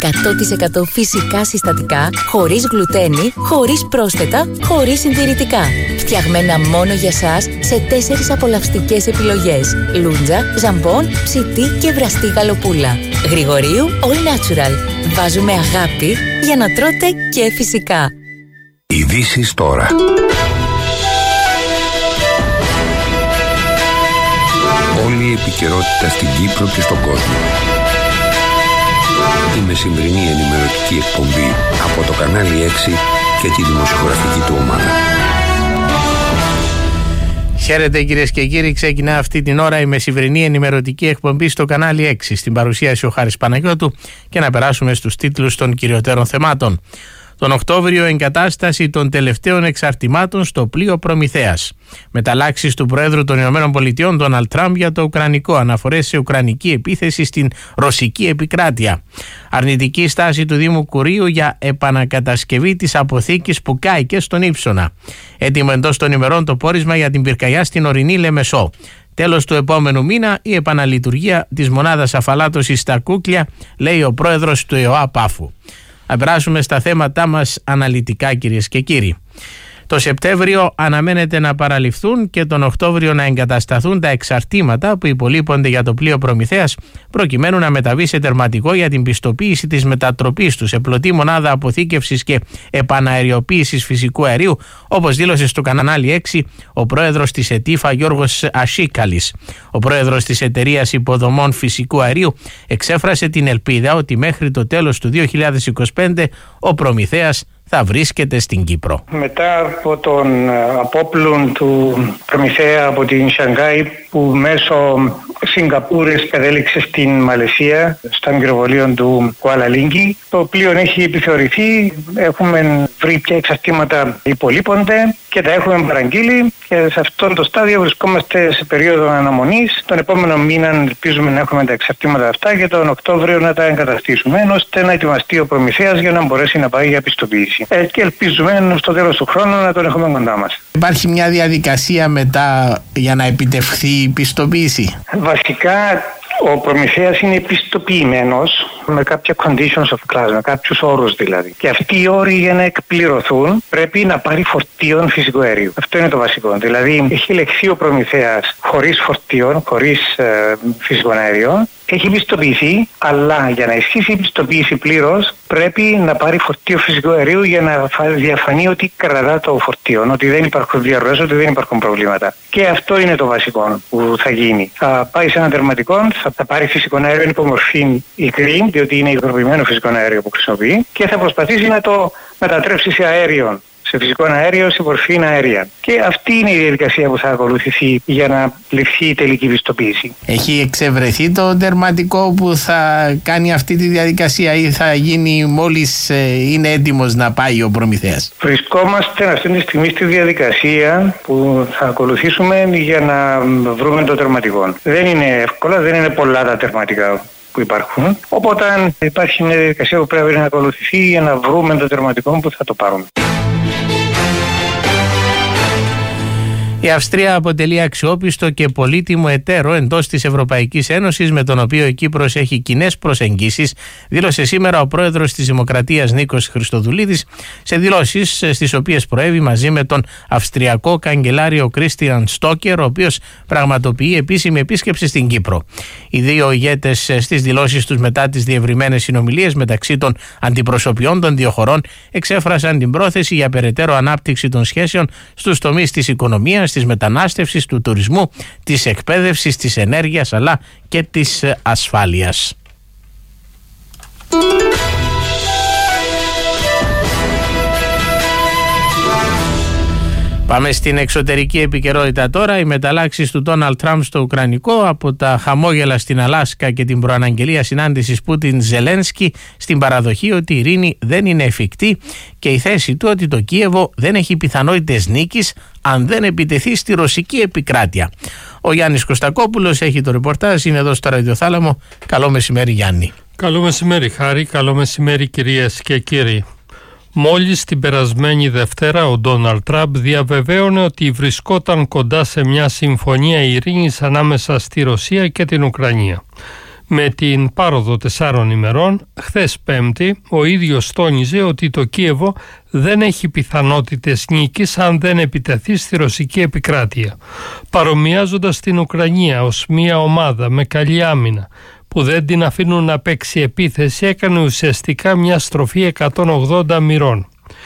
100% φυσικά συστατικά, χωρίς γλουτένη, χωρίς πρόσθετα, χωρίς συντηρητικά. Φτιαγμένα μόνο για σας σε 4 απολαυστικές επιλογές. Λούντζα, ζαμπόν, ψητή και βραστή γαλοπούλα. Γρηγορίου All Natural. Βάζουμε αγάπη για να τρώτε και φυσικά. Ειδήσεις τώρα. Όλη η επικαιρότητα στην Κύπρο και στον κόσμο. Η μεσημβρινή ενημερωτική εκπομπή από το κανάλι 6 και τη δημοσιογραφική του ομάδα. Χαίρετε κυρίες και κύριοι, ξεκινά αυτή την ώρα η μεσημβρινή ενημερωτική εκπομπή στο κανάλι 6. Στην παρουσίαση ο Χάρης Παναγιώτου και να περάσουμε στους τίτλους των κυριωτέρων θεμάτων. Τον Οκτώβριο εγκατάσταση των τελευταίων εξαρτημάτων στο πλοίο Προμηθέας. Μεταλλάξεις του Προέδρου των ΗΠΑ Ντόναλντ Τραμπ για το Ουκρανικό, αναφορές σε ουκρανική επίθεση στην ρωσική επικράτεια. Αρνητική στάση του Δήμου Κουρίου για επανακατασκευή της αποθήκης που κάηκε στον Ύψωνα. Έτοιμο εντός των ημερών το πόρισμα για την πυρκαγιά στην ορεινή Λεμεσό. Τέλος του επόμενου μήνα η επαναλειτουργία της μονάδας αφαλάτωσης στα Κούκλια, λέει ο πρόεδρος του ΕΟΑ Πάφου. Να περάσουμε στα θέματά μας αναλυτικά, κυρίες και κύριοι. Το Σεπτέμβριο αναμένεται να παραληφθούν και τον Οκτώβριο να εγκατασταθούν τα εξαρτήματα που υπολείπονται για το πλοίο Προμηθέας, προκειμένου να μεταβεί σε τερματικό για την πιστοποίηση της μετατροπής του σε πλωτή μονάδα αποθήκευσης και επαναεριοποίησης φυσικού αερίου, όπως δήλωσε στο κανάλι 6 ο πρόεδρος της ΕΤΙΦΑ Γιώργος Ασίκαλης. Ο πρόεδρος της Εταιρείας Υποδομών Φυσικού Αερίου εξέφρασε την ελπίδα ότι μέχρι το τέλος του 2025 ο Προμηθέας θα βρίσκεται στην Κύπρο. Μετά από τον απόπλουν του Προμηθέα από την Σανγκάη, που μέσω Σιγκαπούρης κατέληξε στην Μαλαισία, στο αγκυροβολείο του Κουάλα-Λίνγκη, το πλοίο έχει επιθεωρηθεί, έχουμε βρει ποια εξαρτήματα υπολείπονται και τα έχουμε παραγγείλει και σε αυτό το στάδιο βρισκόμαστε σε περίοδο αναμονής. Τον επόμενο μήνα ελπίζουμε να έχουμε τα εξαρτήματα αυτά και τον Οκτώβριο να τα εγκαταστήσουμε, ώστε να ετοιμαστεί ο Προμηθέας για να μπορέσει να πάει για πιστοποίηση. Και ελπίζουμε στο τέλος του χρόνου να τον έχουμε κοντά μας. Υπάρχει μια διαδικασία μετά για να επιτευχθεί η πιστοποίηση? Βασικά ο Προμηθέας είναι πιστοποιημένος με κάποια conditions of class, με κάποιους όρους δηλαδή. Και αυτοί οι όροι για να εκπληρωθούν πρέπει να πάρει φορτίων φυσικού αερίου. Αυτό είναι το βασικό. Δηλαδή έχει ελεγχθεί ο Προμηθέας χωρίς φορτίων, χωρίς φυσικό αέριο. Έχει πιστοποιηθεί, αλλά για να ισχύσει η πιστοποίηση πλήρως πρέπει να πάρει φορτίο φυσικού αερίου για να διαφανεί ότι κρατά το φορτίο, ότι δεν υπάρχουν διαρροές, ότι δεν υπάρχουν προβλήματα. Και αυτό είναι το βασικό που θα γίνει. Θα πάει σε ένα τερματικό, θα πάρει φυσικό αέριο υπό μορφή υγρή, διότι είναι υγροποιημένο φυσικό αέριο που χρησιμοποιεί, και θα προσπαθήσει να το μετατρέψει σε αέριο, σε φυσικό αέριο, σε μορφή αέρια. Και αυτή είναι η διαδικασία που θα ακολουθηθεί για να ληφθεί η τελική πιστοποίηση. Έχει εξευρεθεί το τερματικό που θα κάνει αυτή τη διαδικασία ή θα γίνει μόλις είναι έτοιμος να πάει ο Προμηθέας? Βρισκόμαστε αυτή τη στιγμή στη διαδικασία που θα ακολουθήσουμε για να βρούμε το τερματικό. Δεν είναι εύκολα, δεν είναι πολλά τα τερματικά που υπάρχουν. Οπότε υπάρχει μια διαδικασία που πρέπει να ακολουθηθεί για να βρούμε το τερματικό που θα το πάρουμε. Η Αυστρία αποτελεί αξιόπιστο και πολύτιμο εταίρο εντός της Ευρωπαϊκής Ένωσης, με τον οποίο η Κύπρος έχει κοινές προσεγγίσεις, δήλωσε σήμερα ο πρόεδρος της Δημοκρατίας Νίκος Χριστοδουλίδης, σε δηλώσεις στις οποίες προέβη μαζί με τον Αυστριακό καγκελάριο Κρίστιαν Στόκερ, ο οποίος πραγματοποιεί επίσημη επίσκεψη στην Κύπρο. Οι δύο ηγέτες στις δηλώσεις τους μετά τις διευρυμένες συνομιλίες μεταξύ των αντιπροσωπιών των δύο χωρών εξέφρασαν την πρόθεση για περαιτέρω ανάπτυξη των σχέσεων στους τομείς της οικονομίας, της μετανάστευσης, του τουρισμού, της εκπαίδευσης, της ενέργειας αλλά και της ασφάλειας. Πάμε στην εξωτερική επικαιρότητα τώρα. Οι μεταλλάξεις του Ντόναλντ Τραμπ στο Ουκρανικό, από τα χαμόγελα στην Αλάσκα και την προαναγγελία συνάντησης Πούτιν-Ζελένσκι στην παραδοχή ότι η ειρήνη δεν είναι εφικτή και η θέση του ότι το Κίεβο δεν έχει πιθανότητες νίκης αν δεν επιτεθεί στη ρωσική επικράτεια. Ο Γιάννης Κωστακόπουλος έχει το ρεπορτάζ, είναι εδώ στο ραδιοθάλαμο. Καλό μεσημέρι, Γιάννη. Καλό μεσημέρι, Χάρη. Καλό μεσημέρι, κυρίες και κύριοι. Μόλις την περασμένη Δευτέρα ο Ντόναλντ Τραμπ διαβεβαίωνε ότι βρισκόταν κοντά σε μια συμφωνία ειρήνης ανάμεσα στη Ρωσία και την Ουκρανία. Με την πάροδο 4 ημερών, χθες Πέμπτη, ο ίδιος τόνιζε ότι το Κίεβο δεν έχει πιθανότητες νίκης αν δεν επιτεθεί στη ρωσική επικράτεια, παρομοιάζοντας την Ουκρανία ως μια ομάδα με καλή άμυνα που δεν την αφήνουν να παίξει επίθεση, έκανε ουσιαστικά μια στροφή 180 μοιρών.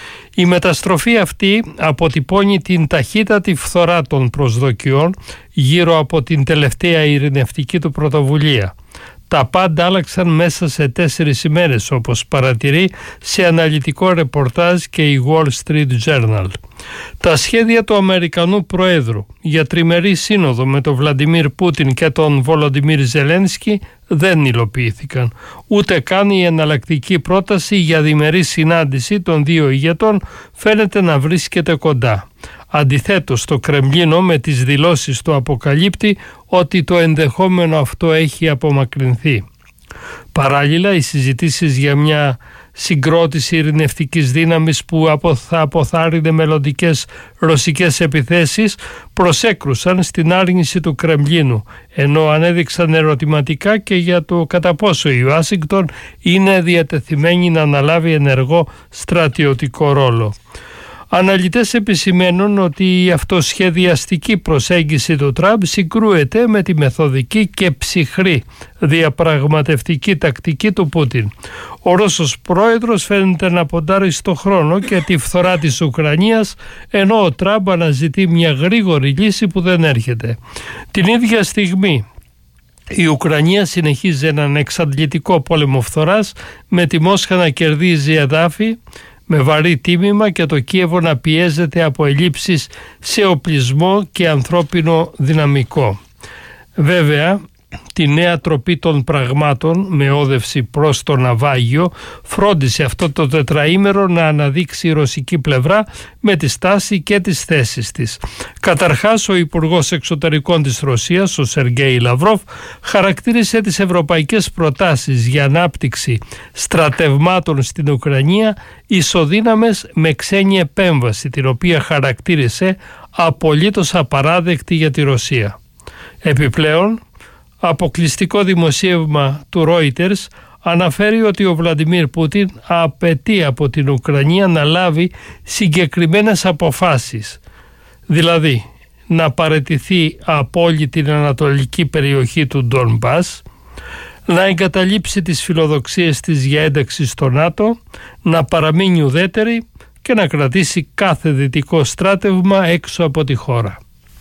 Η μεταστροφή αυτή αποτυπώνει την ταχύτατη φθορά των προσδοκιών γύρω από την τελευταία ειρηνευτική του πρωτοβουλία. Τα πάντα άλλαξαν μέσα σε 4 ημέρες, όπως παρατηρεί σε αναλυτικό ρεπορτάζ και η Wall Street Journal. Τα σχέδια του Αμερικανού Προέδρου για τριμερή σύνοδο με τον Βλαντιμίρ Πούτιν και τον Βολοντιμίρ Ζελένσκι δεν υλοποιήθηκαν. Ούτε καν η εναλλακτική πρόταση για διμερή συνάντηση των δύο ηγετών φαίνεται να βρίσκεται κοντά. Αντιθέτως, το Κρεμλίνο με τις δηλώσεις του αποκαλύπτει ότι το ενδεχόμενο αυτό έχει απομακρυνθεί. Παράλληλα, οι συζητήσεις για μια συγκρότηση ειρηνευτικής δύναμης που θα αποθάρρυνε μελλοντικές ρωσικές επιθέσεις προσέκρουσαν στην άρνηση του Κρεμλίνου, ενώ ανέδειξαν ερωτηματικά και για το κατά πόσο η Ουάσιγκτον είναι διατεθειμένη να αναλάβει ενεργό στρατιωτικό ρόλο. Αναλυτές επισημαίνουν ότι η αυτοσχεδιαστική προσέγγιση του Τραμπ συγκρούεται με τη μεθοδική και ψυχρή διαπραγματευτική τακτική του Πούτιν. Ο Ρώσος πρόεδρος φαίνεται να ποντάρει στο χρόνο και τη φθορά της Ουκρανίας, ενώ ο Τραμπ αναζητεί μια γρήγορη λύση που δεν έρχεται. Την ίδια στιγμή η Ουκρανία συνεχίζει έναν εξαντλητικό πόλεμο φθοράς, με τη Μόσχα να κερδίζει εδάφη με βαρύ τίμημα και το Κίεβο να πιέζεται από ελλείψεις σε οπλισμό και ανθρώπινο δυναμικό. Βέβαια, τη νέα τροπή των πραγμάτων με όδευση προς το ναυάγιο φρόντισε αυτό το τετραήμερο να αναδείξει η ρωσική πλευρά με τη στάση και τις θέσεις της. Καταρχάς, ο Υπουργός Εξωτερικών της Ρωσίας, ο Σεργέη Λαυρόφ, χαρακτήρισε τις ευρωπαϊκές προτάσεις για ανάπτυξη στρατευμάτων στην Ουκρανία ισοδύναμες με ξένη επέμβαση, την οποία χαρακτήρισε απολύτως απαράδεκτη για τη Ρωσία. Επιπλέον, αποκλειστικό δημοσίευμα του Reuters αναφέρει ότι ο Βλαντιμίρ Πούτιν απαιτεί από την Ουκρανία να λάβει συγκεκριμένες αποφάσεις, δηλαδή να παραιτηθεί από όλη την ανατολική περιοχή του Ντονμπάς, να εγκαταλείψει τις φιλοδοξίες της για ένταξη στο ΝΑΤΟ, να παραμείνει ουδέτερη και να κρατήσει κάθε δυτικό στράτευμα έξω από τη χώρα.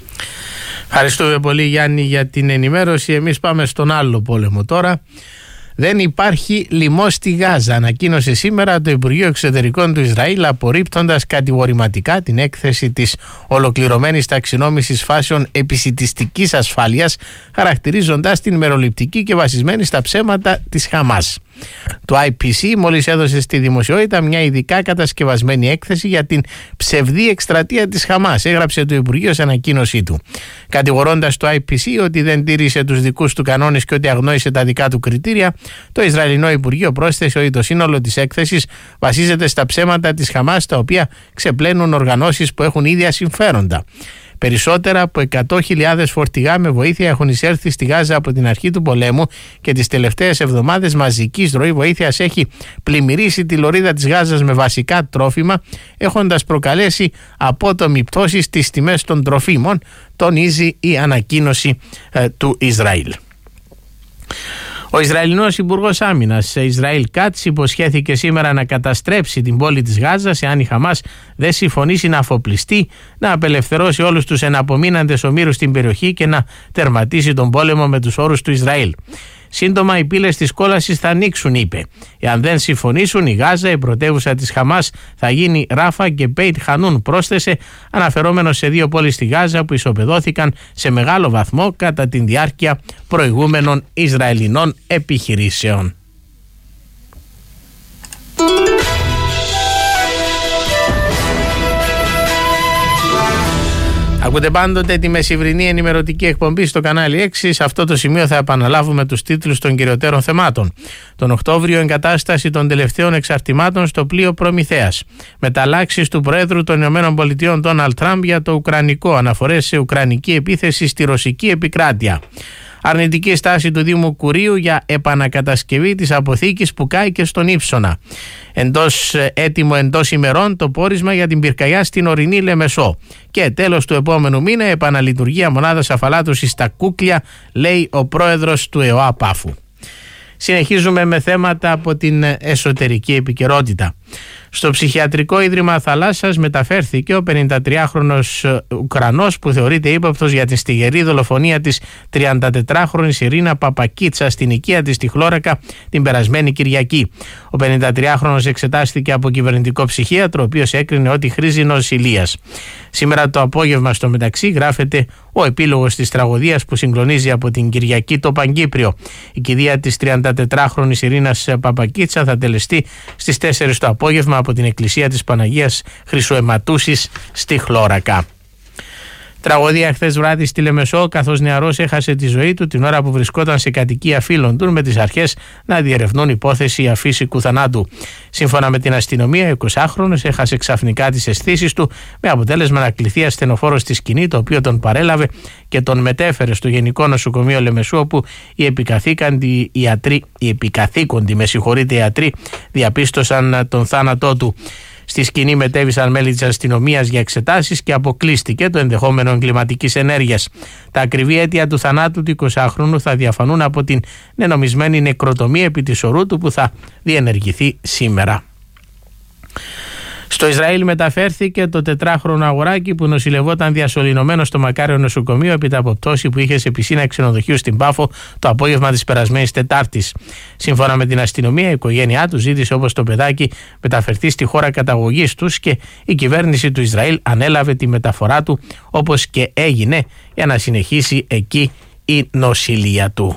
Ευχαριστούμε πολύ, Γιάννη, για την ενημέρωση. Εμείς πάμε στον άλλο πόλεμο τώρα. Δεν υπάρχει λοιμό στη Γάζα, ανακοίνωσε σήμερα το Υπουργείο Εξωτερικών του Ισραήλ, απορρίπτοντας κατηγορηματικά την έκθεση της ολοκληρωμένης ταξινόμησης φάσεων επισιτιστικής ασφάλειας, χαρακτηρίζοντας την μεροληπτική και βασισμένη στα ψέματα της Χαμάς. Το IPC μόλις έδωσε στη δημοσιότητα μια ειδικά κατασκευασμένη έκθεση για την ψευδή εκστρατεία της Χαμάς, έγραψε το Υπουργείο σε ανακοίνωσή του. Κατηγορώντας το IPC ότι δεν τήρησε τους δικούς του κανόνες και ότι αγνόησε τα δικά του κριτήρια, το Ισραηλινό Υπουργείο πρόσθεσε ότι το σύνολο της έκθεσης βασίζεται στα ψέματα της Χαμάς, τα οποία ξεπλένουν οργανώσεις που έχουν ίδια συμφέροντα. Περισσότερα από 100.000 φορτηγά με βοήθεια έχουν εισέλθει στη Γάζα από την αρχή του πολέμου και τις τελευταίες εβδομάδες μαζικής ροή βοήθειας έχει πλημμυρίσει τη λωρίδα της Γάζας με βασικά τρόφιμα, έχοντας προκαλέσει απότομη πτώση στις τιμές των τροφίμων, τονίζει η ανακοίνωση του Ισραήλ. Ο Ισραηλινός Υπουργός Άμυνας Ισραήλ Κάτς υποσχέθηκε σήμερα να καταστρέψει την πόλη της Γάζας εάν η Χαμάς δεν συμφωνήσει να αφοπλιστεί, να απελευθερώσει όλους τους εναπομείναντες ομήρους στην περιοχή και να τερματίσει τον πόλεμο με τους όρους του Ισραήλ. Σύντομα οι πύλες της κόλασης θα ανοίξουν, είπε. Εάν δεν συμφωνήσουν, η Γάζα, η πρωτεύουσα της Χαμάς, θα γίνει Ράφα και Μπέιτ Χανούν, πρόσθεσε, αναφερόμενος σε 2 πόλεις στη Γάζα που ισοπεδώθηκαν σε μεγάλο βαθμό κατά τη διάρκεια προηγούμενων Ισραηλινών επιχειρήσεων. Ακούτε πάντοτε τη μεσημβρινή ενημερωτική εκπομπή στο κανάλι 6. Σε αυτό το σημείο θα επαναλάβουμε τους τίτλους των κυριωτέρων θεμάτων. Τον Οκτώβριο, εγκατάσταση των τελευταίων εξαρτημάτων στο πλοίο Προμηθέας. Μεταλλάξεις του Προέδρου των ΗΠΑ Ντόναλντ Τραμπ για το Ουκρανικό. Αναφορές σε ουκρανική επίθεση στη ρωσική επικράτεια. Αρνητική στάση του Δήμου Κουρίου για επανακατασκευή της αποθήκης που κάηκε στον Ύψωνα. Έτοιμο εντός ημερών το πόρισμα για την πυρκαγιά στην ορεινή Λεμεσό. Και τέλος του επόμενου μήνα επαναλειτουργία μονάδας αφαλάτωσης στα Κούκλια, λέει ο πρόεδρος του ΕΟΑ Πάφου. Συνεχίζουμε με θέματα από την εσωτερική επικαιρότητα. Στο ψυχιατρικό ίδρυμα Θαλάσσας μεταφέρθηκε ο 53χρονος Ουκρανός που θεωρείται ύποπτος για τη στιγερή δολοφονία της 34χρονης Ιρίνα Παπακίτσα στην οικία της στη Χλώρακα την περασμένη Κυριακή. Ο 53χρονος εξετάστηκε από κυβερνητικό ψυχίατρο, ο οποίος έκρινε ότι χρήζει νοσηλείας. Σήμερα το απόγευμα στο μεταξύ γράφεται ο επίλογος της τραγωδίας που συγκλονίζει από την Κυριακή το Παγκύπριο. Η κηδεία της 34χρονης Ιρίνας Παπακίτσα θα τελεστεί στις 4 το απόγευμα από την Εκκλησία της Παναγίας Χρυσοαιματούσης στη Χλώρακα. Τραγωδία χθες βράδυ στη Λεμεσό, καθώς νεαρός έχασε τη ζωή του την ώρα που βρισκόταν σε κατοικία φίλων του, με τις αρχές να διερευνούν υπόθεση αφύσικου θανάτου. Σύμφωνα με την αστυνομία, ο 20χρονος έχασε ξαφνικά τις αισθήσεις του, με αποτέλεσμα να κληθεί ασθενοφόρος στη σκηνή, το οποίο τον παρέλαβε και τον μετέφερε στο Γενικό Νοσοκομείο Λεμεσού, όπου οι επικαθήκοντοι ιατροί διαπίστωσαν τον θάνατό του. Στη σκηνή μετέβησαν μέλη της αστυνομίας για εξετάσεις και αποκλείστηκε το ενδεχόμενο εγκληματικής ενέργειας. Τα ακριβή αίτια του θανάτου του 20χρονου θα διαφανούν από την νενομισμένη νεκροτομία επί της ορού του που θα διενεργηθεί σήμερα. Στο Ισραήλ μεταφέρθηκε το 4χρονο αγοράκι που νοσηλευόταν διασωληνωμένο στο Μακάριο νοσοκομείο επί από πτώση που είχε σε πισίνα ξενοδοχείου στην Πάφο το απόγευμα της περασμένης Τετάρτης. Σύμφωνα με την αστυνομία, η οικογένειά του ζήτησε όπως το παιδάκι μεταφερθεί στη χώρα καταγωγής τους και η κυβέρνηση του Ισραήλ ανέλαβε τη μεταφορά του, όπως και έγινε, για να συνεχίσει εκεί η νοσηλεία του.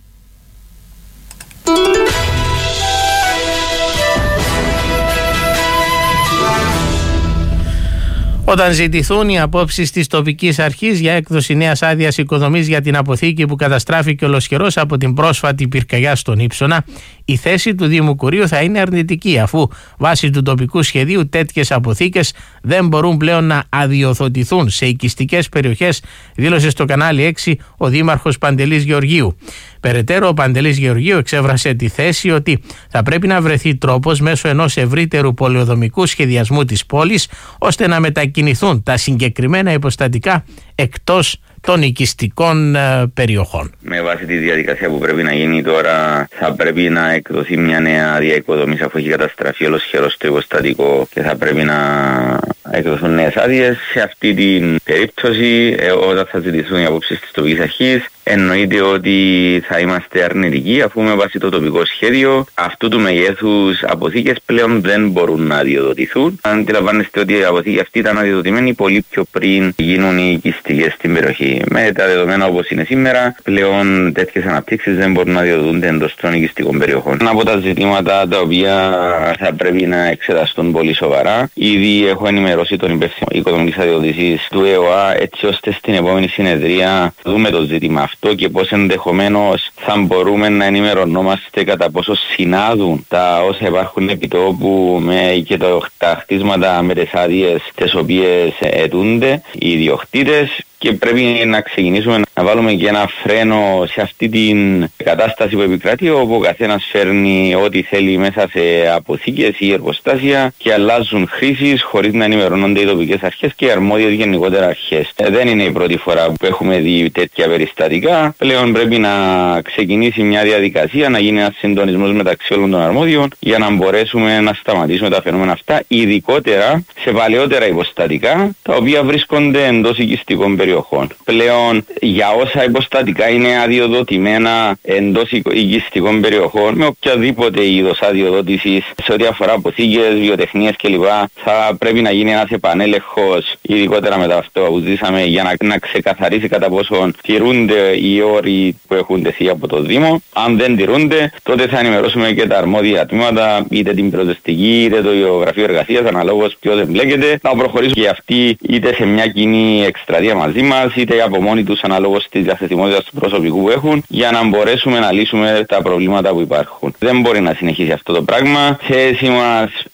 Όταν ζητηθούν οι απόψεις της τοπικής αρχής για έκδοση νέας άδειας οικοδομής για την αποθήκη που καταστράφηκε ολοσχερός από την πρόσφατη πυρκαγιά στον Ύψωνα, η θέση του Δήμου Κουρίου θα είναι αρνητική, αφού βάσει του τοπικού σχεδίου τέτοιες αποθήκες δεν μπορούν πλέον να αδειοδοτηθούν σε οικιστικές περιοχές, δήλωσε στο κανάλι 6 ο Δήμαρχος Παντελής Γεωργίου. Περαιτέρω, ο Παντελής Γεωργίου εξέφρασε τη θέση ότι θα πρέπει να βρεθεί τρόπος μέσω ενός ευρύτερου πολεοδομικού σχεδιασμού της πόλης, ώστε να μετακινηθούν τα συγκεκριμένα υποστατικά εκτός των οικιστικών περιοχών. Με βάση τη διαδικασία που πρέπει να γίνει τώρα, θα πρέπει να εκδοθεί μια νέα άδεια οικοδομής, αφού έχει καταστραφεί ολοσχερός το υποστατικό και θα πρέπει να εκδοθούν νέες άδειες. Σε αυτή την περίπτωση, όταν θα ζητηθούν οι απόψεις της τοπικής αρχής, εννοείται ότι θα είμαστε αρνητικοί, αφού με βάση το τοπικό σχέδιο αυτού του μεγέθους αποθήκες πλέον δεν μπορούν να αδειοδοτηθούν. Αντιλαμβάνεστε ότι η αποθήκη αυτή ήταν αδειοδοτημένη πολύ πιο πριν γίνουν οι οικιστικές στην περιοχή. Με τα δεδομένα όπως είναι σήμερα, πλέον τέτοιες αναπτύξεις δεν μπορούν να αδειοδοτούνται εντός των οικιστικών περιοχών. Ένα από τα ζητήματα τα οποία θα πρέπει να εξεταστούν πολύ σοβαρά, ήδη έχω ενημερώσει τον υπεύθυνο οικονομικής αδειοδοτησής του ΕΟΑ, έτσι ώστε στην επόμενη συνεδρία δούμε το ζήτημα αυτό και πώς ενδεχομένως θα μπορούμε να ενημερωνόμαστε κατά πόσο συνάδουν τα όσα υπάρχουν επί τόπου και τα χτίσματα με τις άδειες τις οποίες αιτούνται οι ιδιοκτήτες. Και πρέπει να ξεκινήσουμε να βάλουμε και ένα φρένο σε αυτή την κατάσταση που επικρατεί, όπου ο καθένας φέρνει ό,τι θέλει μέσα σε αποθήκες ή εργοστάσια και αλλάζουν χρήσεις χωρίς να ενημερώνονται οι τοπικές αρχές και οι αρμόδιες γενικότερα αρχές. Δεν είναι η πρώτη φορά που έχουμε δει τέτοια περιστατικά. Πλέον πρέπει να ξεκινήσει μια διαδικασία, να γίνει ένας συντονισμός μεταξύ όλων των αρμόδιων για να μπορέσουμε να σταματήσουμε τα φαινόμενα αυτά, ειδικότερα σε παλαιότερα υποστατικά, τα οποία βρίσκονται εντός οικιστικών περιοχών. Πλέον, για όσα υποστατικά είναι αδειοδοτημένα εντός οικιστικών περιοχών, με οποιαδήποτε είδος αδειοδότησης σε ό,τι αφορά αποθήκες, βιοτεχνίες κλπ., θα πρέπει να γίνει ένας επανέλεγχος, ειδικότερα μετά αυτό που ζήσαμε, για να ξεκαθαρίσει κατά πόσο τηρούνται οι όροι που έχουν τεθεί από το Δήμο. Αν δεν τηρούνται, τότε θα ενημερώσουμε και τα αρμόδια τμήματα, είτε την πυροσβεστική, είτε το γραφείο εργασίας, αναλόγως ποιος εμπλέκεται, να προχωρήσουν και αυτοί είτε σε μια κοινή εκστρατεία μαζί μας, είτε από μόνοι τους αναλόγως της διαθεσιμότητας του προσωπικού που έχουν, για να μπορέσουμε να λύσουμε τα προβλήματα που υπάρχουν. Δεν μπορεί να συνεχίσει αυτό το πράγμα. Θέση μας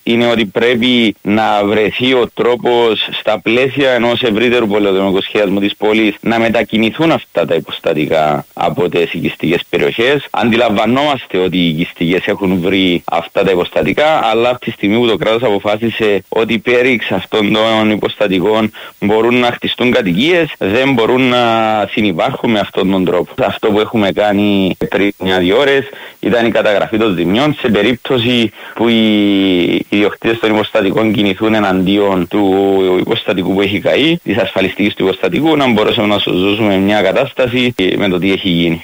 είναι ότι πρέπει να βρεθεί ο τρόπος στα πλαίσια ενός ευρύτερου πολεοδομικού σχεδιασμού της πόλης να μετακινηθούν αυτά τα υποστατικά από τις οικιστικές περιοχές. Αντιλαμβανόμαστε ότι οι οικιστικές έχουν βρει αυτά τα υποστατικά, αλλά από τη στιγμή που το κράτος αποφάσισε ότι πέριξ αυτών των υποστατικών μπορούν να χτιστούν κατοικίες, δεν μπορούν να συνυπάρχουν με αυτόν τον τρόπο. Αυτό που έχουμε κάνει πριν 1-2 ώρες ήταν η καταγραφή των ζημιών σε περίπτωση που οι ιδιοκτήτες των υποστατικών κινηθούν εναντίον του υποστατικού που έχει καεί, της ασφαλιστικής του υποστατικού, να μπορέσουμε να σωζούσουμε μια κατάσταση με το τι έχει γίνει.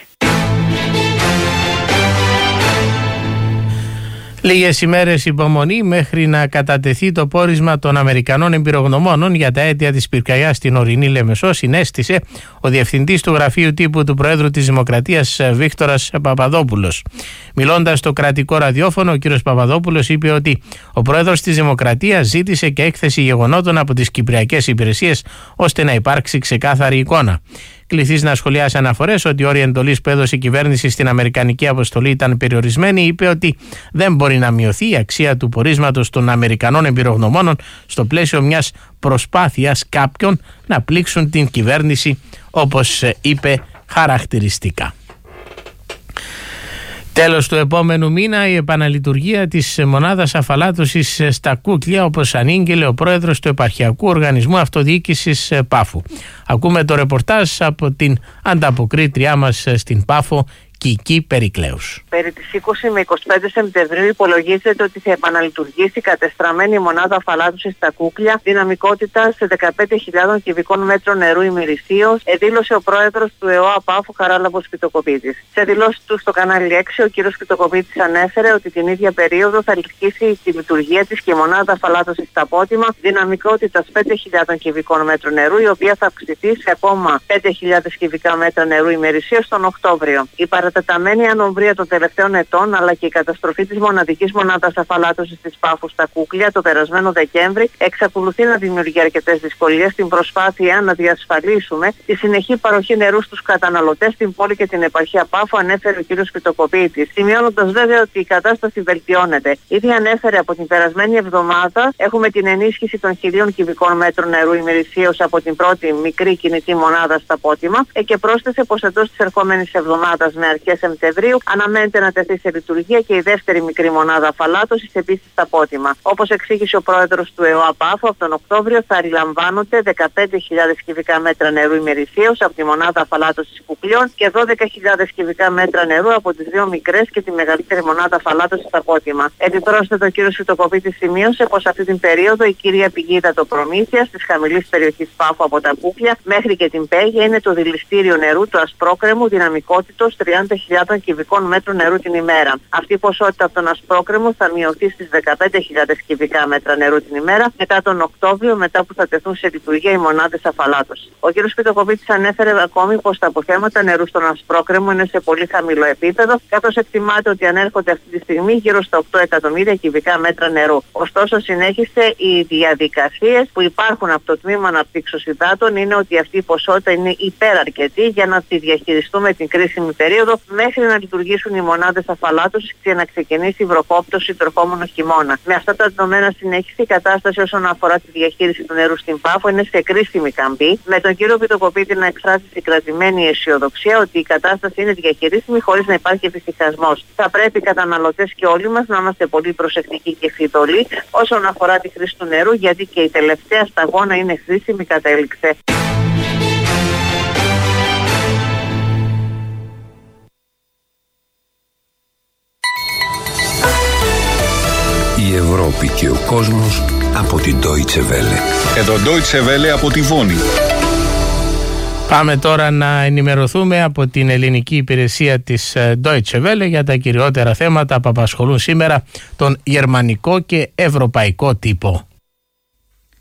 Λίγες ημέρες υπομονή μέχρι να κατατεθεί το πόρισμα των Αμερικανών εμπειρογνωμόνων για τα αίτια της πυρκαγιάς στην ορεινή Λεμεσό, συνέστησε ο διευθυντής του Γραφείου Τύπου του Προέδρου της Δημοκρατίας, Βίκτορας Παπαδόπουλος. Μιλώντας στο κρατικό ραδιόφωνο, ο κ. Παπαδόπουλος είπε ότι ο Πρόεδρος της Δημοκρατίας ζήτησε και έκθεση γεγονότων από τις κυπριακές υπηρεσίες ώστε να υπάρξει ξεκάθαρη εικόνα. Κληθείς να σχολιάσει αναφορές ότι οι όροι εντολής που έδωσε η κυβέρνηση στην Αμερικανική αποστολή ήταν περιορισμένοι, είπε ότι δεν μπορεί να μειωθεί η αξία του πορίσματος των Αμερικανών εμπειρογνωμόνων στο πλαίσιο μιας προσπάθειας κάποιων να πλήξουν την κυβέρνηση, όπως είπε χαρακτηριστικά. Τέλος του επόμενου μήνα η επαναλειτουργία της μονάδας αφαλάτωσης στα Κούκλια, όπως ανήγγειλε ο πρόεδρος του Επαρχιακού Οργανισμού Αυτοδιοίκησης Πάφου. Ακούμε το ρεπορτάζ από την ανταποκρίτριά μας στην Πάφο, Κική Περικλέους. Περί τις 20 με 25 Σεπτεμβρίου υπολογίζεται ότι θα επαναλειτουργήσει η κατεστραμμένη μονάδα αφαλάτωσης στα Κούκλια δυναμικότητα σε 15.000 κυβικών μέτρων νερού ημερησίως, δήλωσε ο πρόεδρος του ΕΟΑ Πάφου, Χαράλαμπος Πιτοκοπίτης. Σε δηλώσεις του στο κανάλι 6, ο κ. Πιτοκοπίτης ανέφερε ότι την ίδια περίοδο θα αρχίσει τη λειτουργία της και η μονάδα αφαλάτωσης στα Πότιμα δυναμικότητας 5.000 κυβικών μέτρων νερού, η οποία θα αυξηθεί σε ακόμα 5.000 κυβικά μέτρα νερού ημερησίως τον Οκτώβριο. Η παρατεταμένη ανομβρία των τελευταίων ετών, αλλά και η καταστροφή της μοναδικής μονάδας αφαλάτωσης της Πάφου στα Κούκλια το περασμένο Δεκέμβρη εξακολουθεί να δημιουργεί αρκετές δυσκολίες στην προσπάθεια να διασφαλίσουμε τη συνεχή παροχή νερού στους καταναλωτές στην πόλη και την επαρχία Πάφου, ανέφερε ο κ. Πιτοκοπίτης, σημειώνοντας βέβαια ότι η κατάσταση βελτιώνεται. Ήδη ανέφερε από την περασμένη εβδομάδα έχουμε την ενίσχυση των 1.000 κυβικών μέτρων νερού ημερησίως από την πρώτη μικρή κινητή μονάδα στα Πότιμα και πρόσθεσε πως εντός της ερχόμενης εβδομάδας με αρχές Σεπτεμβρίου αναμένεται να τεθεί σε λειτουργία και η δεύτερη μικρή μονάδα αφαλάτωσης επίσης στα Πότιμα. Όπως εξήγησε ο πρόεδρος του ΕΟΑ Πάφου, από τον Οκτώβριο θα αντιλαμβάνονται 15.000 κυβικά μέτρα νερού ημερησίως από τη μονάδα αφαλάτωσης Κουκλιών και 12.000 κυβικά μέτρα νερού από τις δύο μικρές και τη μεγαλύτερη μονάδα αφαλάτωσης στα Πότιμα. Επιπρόσθετα, ο κ. Φυτοκοπίτης σημείωσε πως αυτή την περίοδο η κύρια πηγή υδατοπρομήθειας της χαμηλής περιοχής Πάφου από τα Κούκλια μέχρι και την Πέγια είναι το δηληστήριο νερού του Ασπρόκρεμου δυναμικότητος 30.000 κυβικών μέτρων νερού την ημέρα. Αυτή η ποσότητα από τον Ασπρόκρεμο θα μειωθεί στις 15.000 κυβικά μέτρα νερού την ημέρα μετά τον Οκτώβριο, μετά που θα τεθούν σε λειτουργία οι μονάδες αφαλάτωσης. Ο κ. Πιτοκοπίτης ανέφερε ακόμη πως τα αποθέματα νερού στον Ασπρόκρεμο είναι σε πολύ χαμηλό επίπεδο, καθώς εκτιμάται ότι ανέρχονται αυτή τη στιγμή γύρω στα 8 εκατομμύρια κυβικά μέτρα νερού. Ωστόσο, συνέχισε, οι διαδικασίες που υπάρχουν από το Τμήμα Αναπτύξεως Υδάτων είναι ότι αυτή η ποσότητα είναι υπεραρκετή για να τη διαχειριστούμε την κρίσιμη περίοδο μέχρι να λειτουργήσουν οι μονάδες αφαλάτωσης και να ξεκινήσει η βροχόπτωση του ερχόμενο χειμώνα. Με αυτά τα δεδομένα συνέχισε η κατάσταση όσον αφορά τη διαχείριση του νερού στην Πάφο είναι σε κρίσιμη καμπή, με τον κύριο Πιτοκοπίτη να εκφράσει συγκρατημένη αισιοδοξία ότι η κατάσταση είναι διαχειρίσιμη χωρίς να υπάρχει εφησυχασμός. Θα πρέπει οι καταναλωτές και όλοι μας να είμαστε πολύ προσεκτικοί και φιδωλοί όσον αφορά τη χρήση του νερού, γιατί και η τελευταία σταγόνα είναι χρήσιμη, κατέληξε. Η Ευρώπη και ο κόσμος από την Deutsche Welle. Εδώ Deutsche Welle από τη Βόνη. Πάμε τώρα να ενημερωθούμε από την ελληνική υπηρεσία της Deutsche Welle για τα κυριότερα θέματα που απασχολούν σήμερα τον γερμανικό και ευρωπαϊκό τύπο.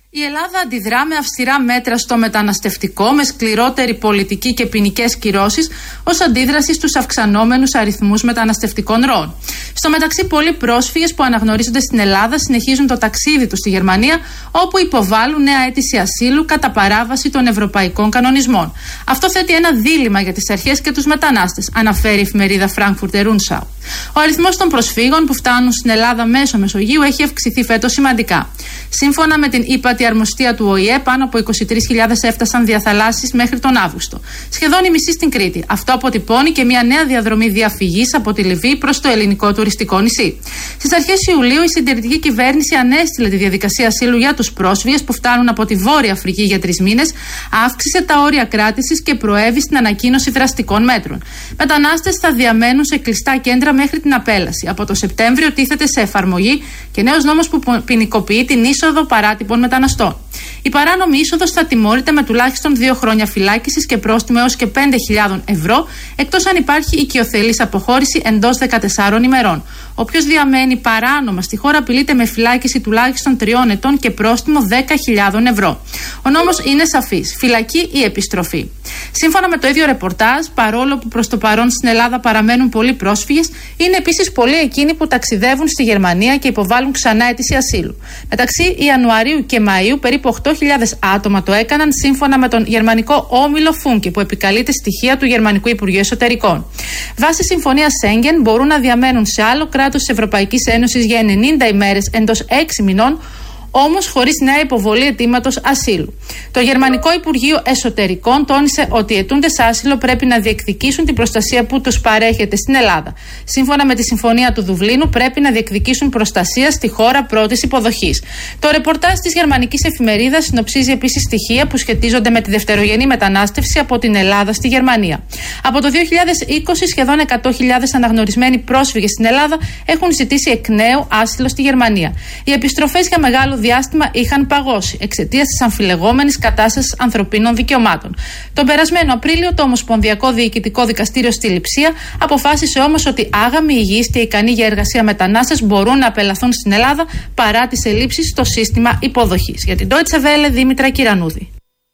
Η Ελλάδα αντιδρά με αυστηρά μέτρα στο μεταναστευτικό, με σκληρότερη πολιτική και ποινικές κυρώσεις ως αντίδραση στους αυξανόμενους αριθμούς μεταναστευτικών ροών. Στο μεταξύ, πολλοί πρόσφυγες που αναγνωρίζονται στην Ελλάδα συνεχίζουν το ταξίδι τους στη Γερμανία, όπου υποβάλλουν νέα αίτηση ασύλου κατά παράβαση των ευρωπαϊκών κανονισμών. Αυτό θέτει ένα δίλημμα για τις αρχές και τους μετανάστες, αναφέρει η εφημερίδα Frankfurter Rundschau. Ο αριθμός των προσφύγων που φτάνουν στην Ελλάδα μέσω Μεσογείου έχει αυξηθεί φέτος σημαντικά. Σύμφωνα με την ύπατη αρμοστία του ΟΗΕ, πάνω από 23.000 έφτασαν διαθαλάσσεις μέχρι τον Αύγουστο. Σχεδόν η μισή στην Κρήτη. Αυτό αποτυπώνει και μια νέα διαδρομή διαφυγής από τη Λιβύη προς το ελληνικό τουριστικό νησί. Στις αρχές Ιουλίου, η συντηρητική κυβέρνηση ανέστηλε τη διαδικασία ασύλου για τους πρόσφυγες που φτάνουν από τη Βόρεια Αφρική για 3 μήνες, αύξησε τα όρια κράτησης και προέβη στην ανακοίνωση δραστικών μέτρων. Μετανάστες θα διαμένουν σε κλειστά κέντρα μέχρι την απέλαση. Από το Σεπτέμβριο τίθεται σε εφαρμογή και νέος νόμος που ποινικοποιεί την είσοδο παράτυπων μεταναστών. Η παράνομη είσοδος θα τιμωρείται με τουλάχιστον 2 χρόνια φυλάκισης και πρόστιμο έως και 5.000 ευρώ, εκτός αν υπάρχει οικειοθελής αποχώρηση εντός 14 ημερών. Όποιος διαμένει παράνομα στη χώρα απειλείται με φυλάκιση τουλάχιστον 3 ετών και πρόστιμο 10.000 ευρώ. Ο νόμος είναι σαφής: φυλακή ή επιστροφή. Σύμφωνα με το ίδιο ρεπορτάζ, παρόλο που προς το παρόν στην Ελλάδα παραμένουν πολλοί πρόσφυγες, είναι επίσης πολλοί εκείνοι που ταξιδεύουν στη Γερμανία και υποβάλλουν ξανά αίτηση ασύλου. Μεταξύ Ιανουαρίου και Μαΐου, περίπου 8.000 άτομα το έκαναν, σύμφωνα με τον γερμανικό όμιλο Funke, που επικαλείται στοιχεία του Γερμανικού Υπουργείου Εσωτερικών. Βάσει συμφωνίας Σέγγεν, μπορούν να διαμένουν σε άλλο κράτος της Ευρωπαϊκής Ένωσης για 90 ημέρες εντός 6 μηνών, όμως χωρίς νέα υποβολή αιτήματος ασύλου. Το Γερμανικό Υπουργείο Εσωτερικών τόνισε ότι οι αιτούντες άσυλο πρέπει να διεκδικήσουν την προστασία που τους παρέχεται στην Ελλάδα. Σύμφωνα με τη Συμφωνία του Δουβλίνου, πρέπει να διεκδικήσουν προστασία στη χώρα πρώτης υποδοχής. Το ρεπορτάζ της γερμανικής εφημερίδας συνοψίζει επίσης στοιχεία που σχετίζονται με τη δευτερογενή μετανάστευση από την Ελλάδα στη Γερμανία. Από το 2020, σχεδόν 100.000 αναγνωρισμένοι πρόσφυγες στην Ελλάδα έχουν ζητήσει εκ νέου άσυλο στη Γερμανία. Οι επιστροφές για μεγάλο διάστημα είχαν παγώσει εξαιτίας της αμφιλεγόμενης κατάστασης ανθρωπίνων δικαιωμάτων. Τον περασμένο Απρίλιο, το Ομοσπονδιακό Διοικητικό Δικαστήριο στη Λειψία αποφάσισε όμως ότι άγαμοι, υγιείς και ικανοί για εργασία μετανάστες μπορούν να απελαθούν στην Ελλάδα παρά τις ελλείψεις στο σύστημα υποδοχής. Για την Deutsche Welle, Δήμητρα Κυρανούδη.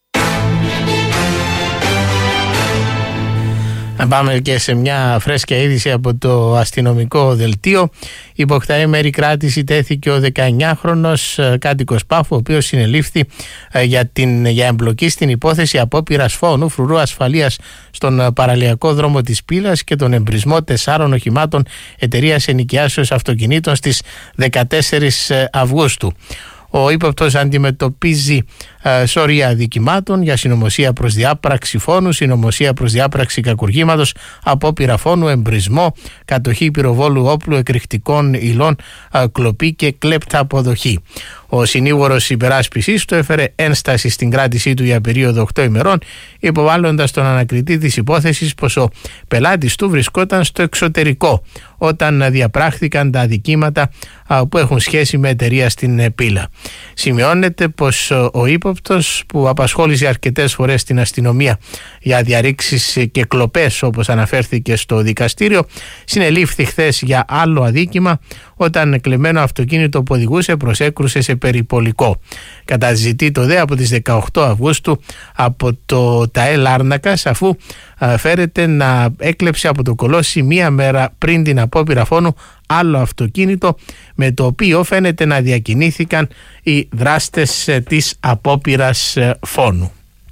Να πάμε και σε μια φρέσκια είδηση από το αστυνομικό δελτίο. Υπό οκταήμερη κράτηση τέθηκε ο 19χρονος κάτοικος Πάφου, ο οποίος συνελήφθη για εμπλοκή στην υπόθεση απόπειρας φόνου, φρουρού ασφαλείας στον παραλιακό δρόμο της Πύλας και τον εμπρισμό 4 οχημάτων εταιρείας ενοικιάσεως αυτοκινήτων στις 14 Αυγούστου. Ο ύποπτος αντιμετωπίζει σωρία αδικημάτων για συνωμοσία προς διάπραξη φόνου, συνωμοσία προς διάπραξη κακουργήματος, απόπειρα φόνου, εμπρισμό, κατοχή πυροβόλου όπλου, εκρηκτικών υλών, κλοπή και κλέπτα αποδοχή. Ο συνήγορος υπεράσπισης του έφερε ένσταση στην κράτησή του για περίοδο 8 ημερών, υποβάλλοντας τον ανακριτή της υπόθεσης πως ο πελάτης του βρισκόταν στο εξωτερικό όταν διαπράχθηκαν τα αδικήματα που έχουν σχέση με εταιρεία στην Πύλα. Σημειώνεται πως ο ύποπτος, που απασχόλησε αρκετές φορές την αστυνομία για διαρρήξεις και κλοπές, όπως αναφέρθηκε στο δικαστήριο, συνελήφθη χθες για άλλο αδίκημα όταν κλεμμένο αυτοκίνητο που οδηγούσε προσέκρουσε σε περιπολικό. Καταζητείται δε από τις 18 Αυγούστου από το ΤΑΕ Λάρνακας, αφού φέρεται να έκλεψε από το Κολόσι μία μέρα πριν την απόπειρα φόνου άλλο αυτοκίνητο, με το οποίο φαίνεται να διακινήθηκαν οι δράστες της απόπειρας φόνου.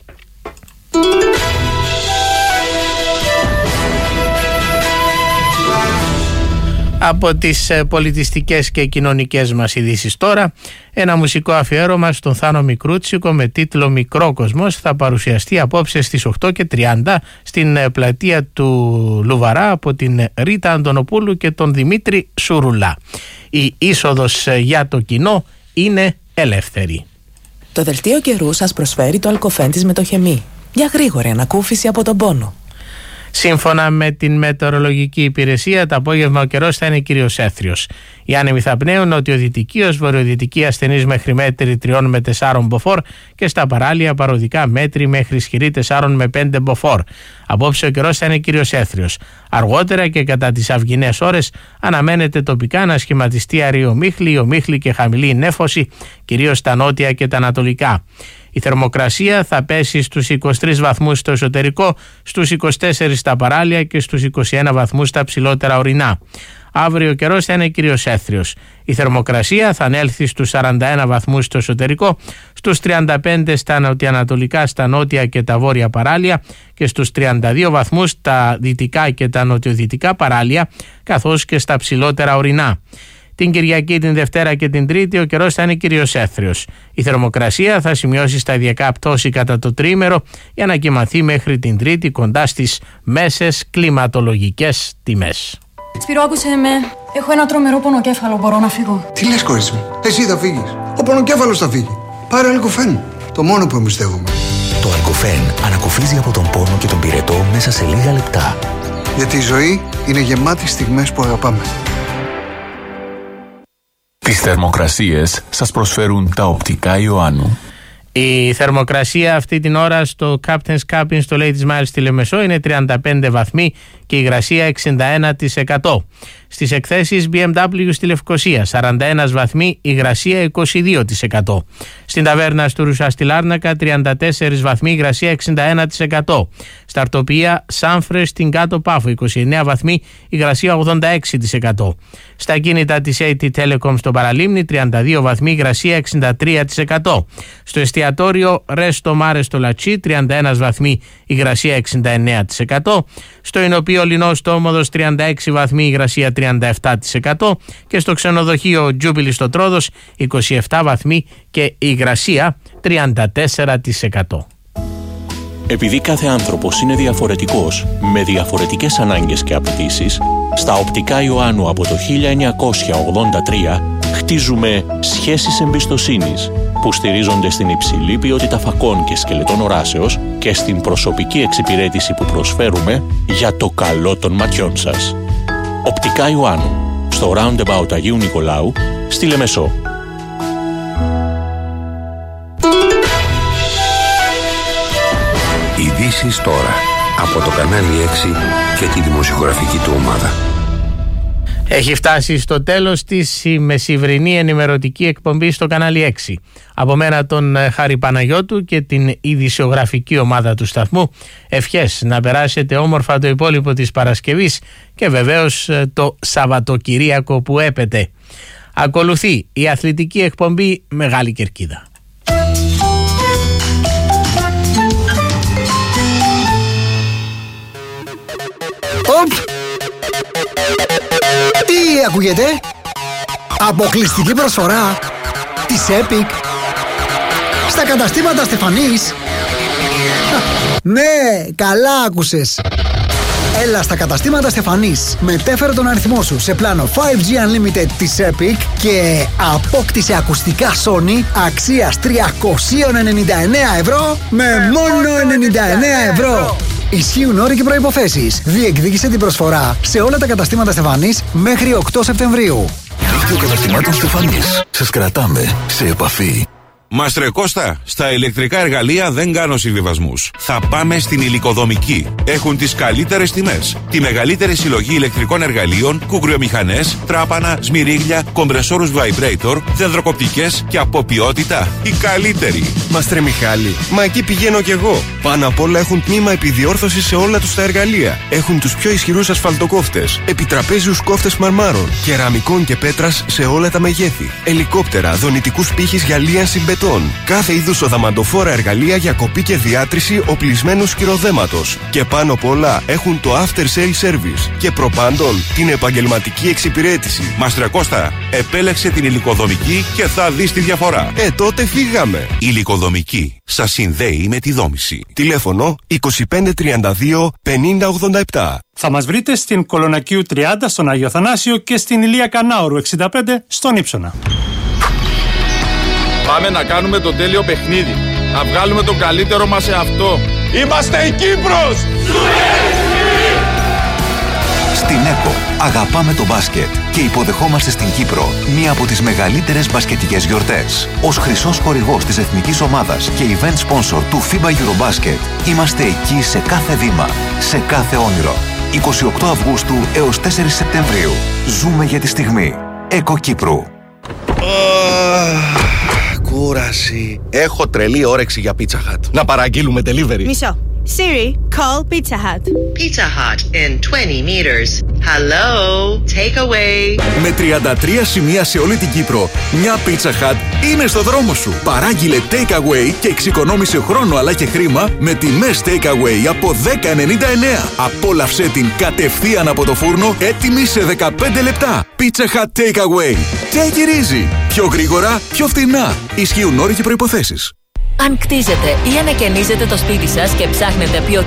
Από τις πολιτιστικές και κοινωνικές μας ειδήσεις τώρα, ένα μουσικό αφιέρωμα στον Θάνο Μικρούτσικο με τίτλο «Μικρό Κοσμός» θα παρουσιαστεί απόψε στις 8:30 στην πλατεία του Λουβαρά από την Ρίτα Αντωνοπούλου και τον Δημήτρη Σουρουλά. Η είσοδος για το κοινό είναι ελεύθερη. Το δελτίο καιρού σας προσφέρει το αλκοφέν της Μετοχεμή. Για γρήγορη ανακούφιση από τον πόνο. Καλώς ήρθατε στο δελτίο καιρού. Το δελτίο καιρού σας προσφέρει το αλκοφέν της Μετοχεμή. Το δελτίο καιρού σας προσφέρει το αλκοφέν της Μετοχεμή. Για γρήγορη ανακούφιση από τον πόνο. Σύμφωνα με την μετεωρολογική υπηρεσία, το απόγευμα ο καιρός θα είναι κυρίως έθριος. Οι άνεμοι θα πνέουν νοτιοδυτική ως βορειοδυτική ασθενής μέχρι μέτρη 3 με 4 μποφόρ και στα παράλια παροδικά μέτρη μέχρι ισχυρή 4 με 5 μποφόρ. Απόψε ο καιρός θα είναι κυρίως έθριος. Αργότερα και κατά τις αυγινές ώρες αναμένεται τοπικά να σχηματιστεί αραιομίχλη και χαμηλή νέφωση, κυρίως στα νότια και τα ανατολικά. Η θερμοκρασία θα πέσει στους 23 βαθμούς στο εσωτερικό, στους 24 στα παράλια και στους 21 βαθμούς στα ψηλότερα ορεινά. Αύριο ο καιρός θα είναι κυρίως έθριος. Η θερμοκρασία θα ανέλθει στους 41 βαθμούς στο εσωτερικό, στους 35 στα νοτιοανατολικά, στα νότια και τα βόρεια παράλια και στους 32 βαθμούς στα δυτικά και τα νοτιοδυτικά παράλια, καθώς και στα ψηλότερα ορεινά. Την Κυριακή, την Δευτέρα και την Τρίτη ο καιρός θα είναι κυρίως έθριος. Η θερμοκρασία θα σημειώσει σταδιακά πτώση κατά το τρίμερο για να κυμανθεί μέχρι την Τρίτη κοντά στις μέσες κλιματολογικές τιμές. Σπύρο, άκουσε με. Έχω ένα τρομερό πονοκέφαλο. Μπορώ να φύγω? Τι λες, κορίτσι μου? Εσύ θα φύγεις. Ο πονοκέφαλος θα φύγει. Πάρε Αλκοφέν. Το μόνο που εμπιστεύομαι. Το Αλκοφέν ανακουφίζει από τον πόνο και τον πυρετό μέσα σε λίγα λεπτά. Γιατί η ζωή είναι γεμάτη στιγμές που αγαπάμε. Τις θερμοκρασίες σας προσφέρουν τα οπτικά Ιωάννου. Η θερμοκρασία αυτή την ώρα στο Captain's Cabin στο Ladies Mile στη Λεμεσό είναι 35 βαθμοί και η υγρασία 61%. Στις εκθέσεις BMW στη Λευκοσία 41 βαθμοί, υγρασία 22%. Στην ταβέρνα του Ρουσά στη Λάρνακα 34 βαθμοί, υγρασία 61%. Στα αρτοπία Σάμφρες στην Κάτω Πάφο 29 βαθμοί, υγρασία 86%. Στα κίνητα της AT Telecom στο Παραλίμνη 32 βαθμοί, υγρασία 63%. Στο εστιατόριο Ρέστο Μάρε στο Λατσί 31 βαθμοί, υγρασία 69%. Στο Ινοπείο Λινό στο Όμοδος 36 βαθμοί, υγρασία 37% και στο ξενοδοχείο Τζούμπιλι στο Τρόδος 27 βαθμοί και υγρασία 34%. Επειδή κάθε άνθρωπος είναι διαφορετικός, με διαφορετικές ανάγκες και απαιτήσεις, στα οπτικά Ιωάννου από το 1983 χτίζουμε σχέσεις εμπιστοσύνης που στηρίζονται στην υψηλή ποιότητα φακών και σκελετών οράσεως και στην προσωπική εξυπηρέτηση που προσφέρουμε για το καλό των ματιών σας. Οπτικά Ιωάννου, στο Roundabout Αγίου Νικολάου, στη Λεμεσό. Ειδήσεις τώρα από το κανάλι 6 και τη δημοσιογραφική του ομάδα. Έχει φτάσει στο τέλος της η μεσημβρινή ενημερωτική εκπομπή στο κανάλι 6. Από μένα τον Χάρη Παναγιώτου και την ειδησιογραφική ομάδα του σταθμού, ευχές να περάσετε όμορφα το υπόλοιπο της Παρασκευής και βεβαίως το Σαββατοκυριακό που έπεται. Ακολουθεί η αθλητική εκπομπή Μεγάλη Κερκίδα. Τι ακούγεται? Αποκλειστική προσφορά της Epic στα καταστήματα Στεφανής. Ναι, καλά άκουσες. Έλα στα καταστήματα Στεφανής, μετέφερε τον αριθμό σου σε πλάνο 5G Unlimited της Epic και απόκτησε ακουστικά Sony αξίας 399 ευρώ με μόνο 99 ευρώ. Ισχύουν όροι και προϋποθέσεις. Διεκδίκησε την προσφορά σε όλα τα καταστήματα Στεφανής μέχρι 8 Σεπτεμβρίου. Δίκτυο καταστημάτων Στεφανής. Σας κρατάμε σε επαφή. Μάστρε Κώστα, στα ηλεκτρικά εργαλεία δεν κάνω συμβιβασμούς. Θα πάμε στην Υλικοδομική. Έχουν τις καλύτερες τιμές. Τη μεγαλύτερη συλλογή ηλεκτρικών εργαλείων, κουκριομηχανές, τράπανα, σμυρίγλια, κομπρεσόρους vibrator, δενδροκοπτικές και από ποιότητα η καλύτερη. Μάστρε Μιχάλη, μα εκεί πηγαίνω κι εγώ. Πάνω απ' όλα έχουν τμήμα επιδιόρθωσης σε όλα τους τα εργαλεία. Έχουν τους πιο ισχυρούς ασφαλτοκόφτες, επιτραπέζιους κόφτες μαρμάρων, κεραμικών και πέτρας σε όλα τα μεγέθη, ελικόπτερα, δονητικούς πύχης για λίανση μπετών. Κάθε είδους οδαμαντοφόρα εργαλεία για κοπή και διάτρηση οπλισμένου σκυροδέματος. Και πάνω απ' όλα έχουν το after sale service. Και προπάντων την επαγγελματική εξυπηρέτηση. Μάστρε Κώστα, επέλεξε την Υλικοδομική και θα δεις τη διαφορά. Τότε φύγαμε. Υλικοδομική σας συνδέει με τη δόμηση. Τηλέφωνο 2532 5087. Θα μας βρείτε στην Κολονακίου 30 στον Άγιο Θανάσιο και στην Ηλία Κανάουρου 65 στον Ύψονα. Πάμε να κάνουμε το τέλειο παιχνίδι. Να βγάλουμε το καλύτερο μας σε αυτό. Είμαστε η Κύπρος! Στην ΕΚΟ αγαπάμε το μπάσκετ και υποδεχόμαστε στην Κύπρο μία από τις μεγαλύτερες μπασκετικές γιορτές. Ως χρυσός χορηγός της εθνικής ομάδας και event sponsor του FIBA Eurobasket, είμαστε εκεί σε κάθε βήμα, σε κάθε όνειρο. 28 Αυγούστου έως 4 Σεπτεμβρίου. Ζούμε για τη στιγμή. ΕΚΟ Κύπρου. Κούραση. Έχω τρελή όρεξη για Pizza Hut. Να παραγγείλουμε delivery. Μισό. Siri, call Pizza Hut. Pizza Hut in 20 meters. Hello, take away. Με 33 σημεία σε όλη την Κύπρο, μια Pizza Hut είναι στο δρόμο σου. Παράγγειλε take away και εξοικονόμησε χρόνο αλλά και χρήμα με τιμές take away από 10,99. Απόλαυσέ την κατευθείαν από το φούρνο, έτοιμη σε 15 λεπτά. Pizza Hut take away. Take it easy. Πιο γρήγορα, πιο φθηνά. Ισχύουν όροι και προϋποθέσεις. Αν κτίζετε ή ανακαινίζετε το σπίτι σας και ψάχνετε ποιοτικά